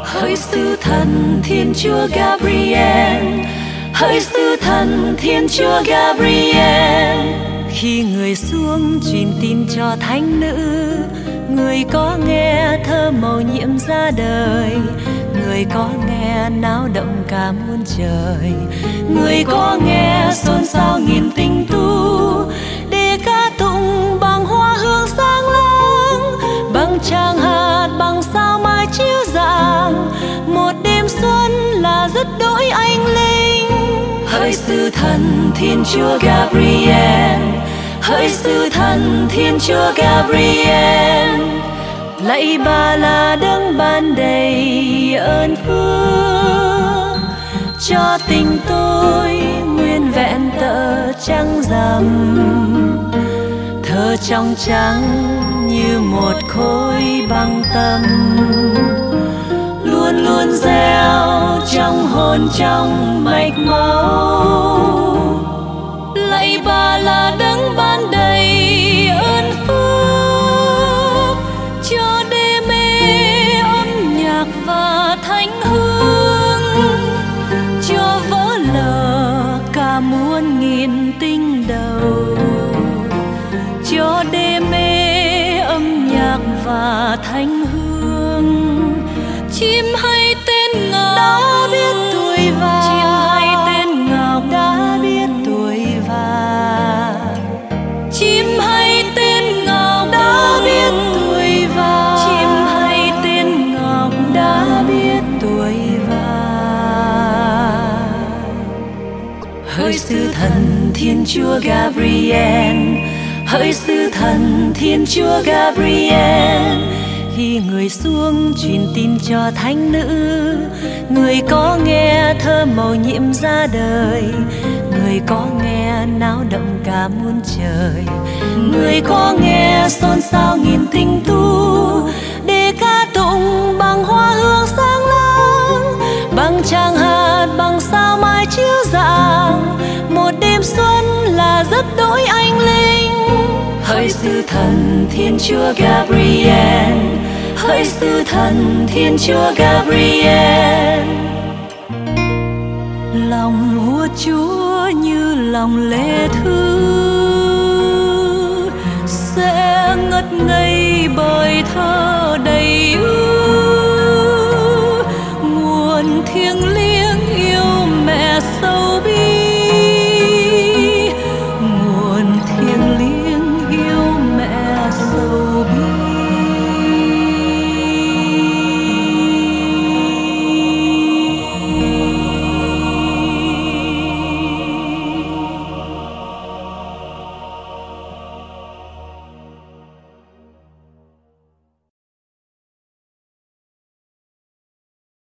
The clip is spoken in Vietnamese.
Hỡi sứ thần Thiên Chúa Gabriel, hỡi sứ thần Thiên Chúa Gabriel. Khi người xuống truyền tin cho thánh nữ, người có nghe thơ mầu nhiệm ra đời, người có nghe náo động cả muôn trời, người có nghe xôn xao nghìn tinh tu, để ca tụng bằng hoa hương sáng láng, bằng tràng hạt, bằng sao mai chiếu rạng. Một đêm xuân là rất đỗi anh linh. Hỡi sứ thần Thiên Chúa Gabriel, hỡi sứ thần Thiên Chúa Gabriel. Lạy Bà là đấng ban đầy ơn phước, cho tình tôi nguyên vẹn tợ trắng rằm, thơ trong trắng như một khối băng tâm, luôn luôn gieo trong hồn trong mạch máu. Lạy Bà là đấng ban đầy ơn phước, cho đê mê âm nhạc và thánh hương, cho vỡ lờ cả muôn nghìn tinh đầu, cho đê mê âm nhạc và thánh hương. Chim hay tên ngọc đã biết tuổi vàng, chim hay tên ngọc đã biết tuổi vàng, chim hay tên ngọc đã biết tuổi vàng, chim hay tên ngọc đã biết tuổi vàng. Hỡi sứ thần Thiên Chúa Gabriel, hỡi sứ thần Thiên Chúa Gabriel. Khi người xuống truyền tin cho thánh nữ, người có nghe thơ mầu nhiệm ra đời, người có nghe náo động cả muôn trời, người có nghe xôn xao nghìn tinh tu, để ca tụng bằng hoa hương sáng láng, bằng tràng hạt, bằng sao mai chiếu rạng. Một đêm xuân là rất đỗi anh linh. Hỡi sứ thần Thiên Chúa Gabriel, hỡi sứ thần Thiên Chúa Gabriel. Lòng vua Chúa như lòng lễ thư, sẽ ngất ngây bởi thơ đầy ưu.